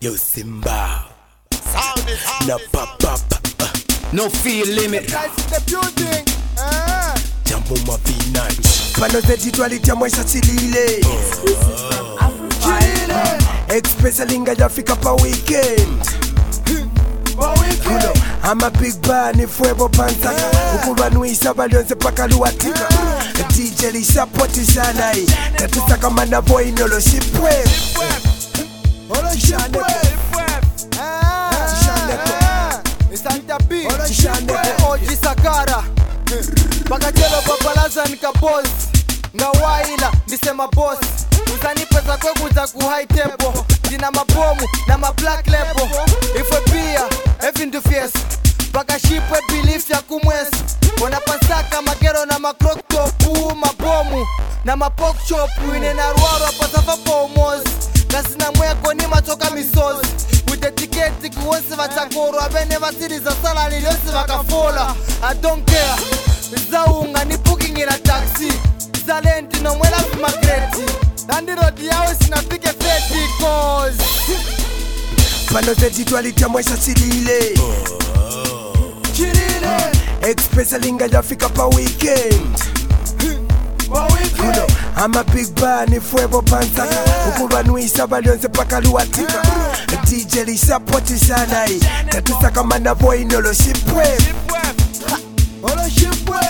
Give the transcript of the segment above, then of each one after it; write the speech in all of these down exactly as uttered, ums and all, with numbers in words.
Yo Simba na papa uh. No feel limit. Jambo mavinage Pano zeti tualitia mwesha chilile Express linga jafika pa weekend Kuno, I'm a big band ni fuego pansaka Ukuba nuisa balionse paka luatika D J li support shanai Tatusa kama na boy nolo shipweb Olo shipweb Santa B Oji Sakara Pakachelo papalaza nika boss Nga waila nisema boss Uzani pesa kwe kuza ku high tempo Dina mabomu na ma black label Ifwe pia Evin du fies Paka shipwe belief ya kumwesu Wana pasaka magero na makrok topu Mabomu na mapok chop Wine na ruaro pasafa pomozi Kasi na mweko ni matoka misozi Utetiketi kuwesi vachakoro Abene vasiri za sala niliosi vakafola I don't care Zaunga ni booking ina taxi Zalenti no mwela vimagreti Nandi rodi yawe sinapike feti cause Pano zeti tualitia mwesha chilile Chilile Express linga jafika pa weekend Kuno, I'm a big band ni fuego pansaka Ukuba nuisa balionse paka luatika D J li support shanai Tatusa kama na boy nolo shipweb Olo shipweb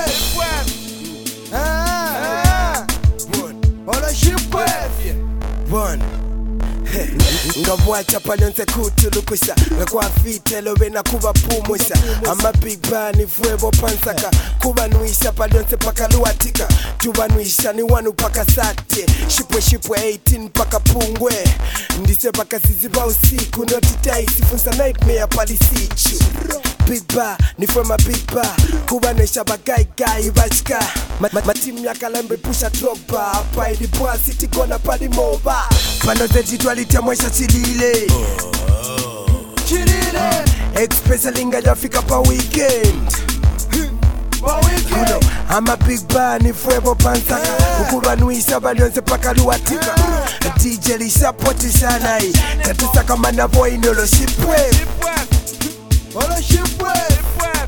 Olo shipweb One Ngabwacha palionse kutulukusha Ngakwa fitelo bena kuba pumusha I'm a big band ni fuego pansaka Kuba nuisha palionse paka luatika Tuba nuisha ni wanu paka sate Shipwe shipwe eighteen paka pungwe Ndise paka siziba usiku Notitai sifunsa nightmare palisichu Big bar, ni for my big bar Kuba nesha bagai gai bachka Matimu ya kalambe pusha drogba Hapa ili boa city gonna pali moba Pano zeti tualitia mwesha chilile Chilile Express linga jafika pa weekend Kuno, I'm a big band ni fuego pansaka Ukuba nuisa balionse paka luatika D J li support shanai Tatusa kama na boy nolo shipweb Olo shipweb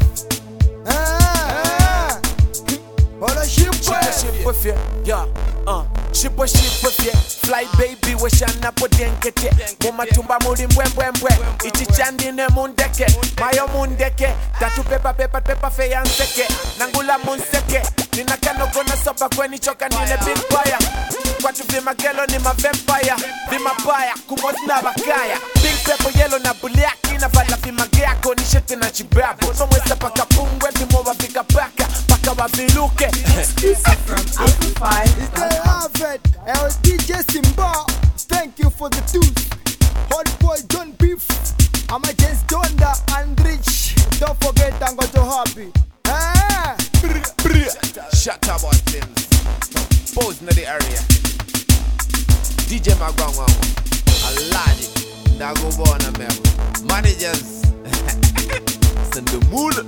Olo shipweb Yeah, uh, shipwe shipwe fye Fly baby we shana po denkete Muma tumba muri mbwe mbwe mbwe Ichi chandi ne mundeke Mayo mundeke Tatu pepa pepa pepa fe yanseke Nangula munseke Nina kano kona soba kweni choka nile big fire Kwatu vima gelo ni ma vampire Vima baya kumozi na bakaya Big pepo yellow na buliaki Na vala vima geako ni shete na chibabu Nomwesa paka pungwe vimo wa vika baka Paka wa viluke Exclusive from Amplify. It's the Harvard L D J Simba. Thank you for the tunes. Hot boy John Beef. I'm a James Donda and Rich. Don't forget I'm going to happy. Ah. Shut up, things. Pose in the area. D J Magwangwa. Alaji. Dago Bona Mem. Managers. Send the mood.